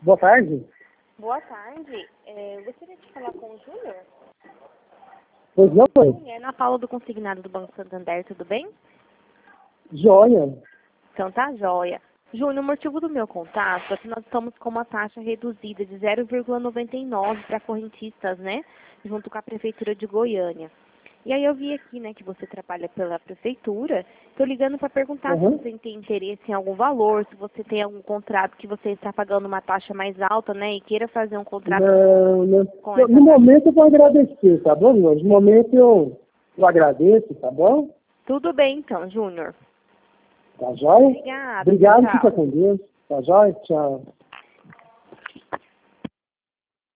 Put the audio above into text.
Boa tarde. Boa tarde. Gostaria de falar com o Júnior? Pois não, mãe? É na Paula do Consignado do Banco Santander, tudo bem? Joia. Então tá joia. Júnior, o motivo do meu contato é que nós estamos com uma taxa reduzida de 0,99 para correntistas, né? Junto com a Prefeitura de Goiânia. E aí eu vi aqui, né, que você trabalha pela Prefeitura. Estou ligando para perguntar se você tem interesse em algum valor, se você tem algum contrato que você está pagando uma taxa mais alta, né, e queira fazer um contrato Não. com essa No momento eu vou agradecer, tá bom, Júnior? No momento eu agradeço, tá bom? Tudo bem, então, Júnior. Tá joia? Obrigada. Obrigado, Tchau. fica com Deus. Tá joia? Tchau.